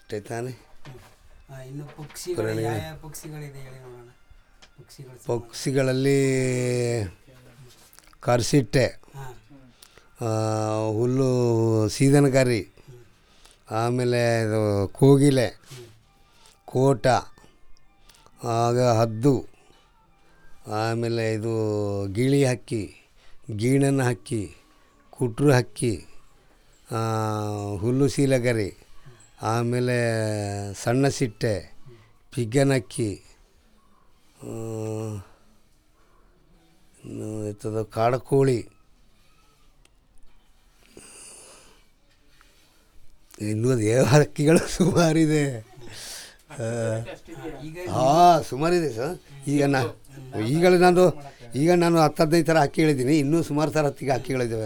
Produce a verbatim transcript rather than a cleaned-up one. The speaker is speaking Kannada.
ಅಷ್ಟೇ ತಾನೆ. ಇನ್ನು ಪಕ್ಷಿಗಳು ಯಾವ ಯಾವ ಪಕ್ಷಿಗಳಿದೆ ಹೇಳಿ ನೋಡೋಣ. ಪಕ್ಷಿಗಳು ಪಕ್ಷಿಗಳಲ್ಲಿ ಕರ್ಸಿಟ್ಟೆ, ಹುಲ್ಲು ಸೀದನಗರಿ, ಆಮೇಲೆ ಇದು ಕೋಗಿಲೆ, ಕೋಟ, ಆಗ ಹದ್ದು, ಆಮೇಲೆ ಇದು ಗಿಳಿ ಹಕ್ಕಿ, ಗೀಣನ ಹಕ್ಕಿ, ಕುಟ್ರು ಹಕ್ಕಿ, ಹುಲ್ಲು ಸೀಲಗರಿ, ಆಮೇಲೆ ಸಣ್ಣ ಸಿಟ್ಟೆ, ಪಿಗ್ಗನಕ್ಕಿ, ಇನ್ನು ಇರ್ತದ ಕಾಡಕೋಳಿ, ಇನ್ನೂ ಅದು ಯಾವ ಹಕ್ಕಿಗಳು ಸುಮಾರಿದೆ. ಹಾಂ ಸುಮಾರಿದೆ ಸರ್. ಈಗ ನಾ ಈಗ ನಾನು ಈಗ ನಾನು ಹತ್ತು ಹದಿನೈದು ಥರ ಹಕ್ಕಿ ಹೇಳಿದ್ದೀನಿ, ಇನ್ನೂ ಸುಮಾರು ಥರ ಹತ್ತಿಗೆ ಹಕ್ಕಿಗಳಿದ್ದಾವೆ.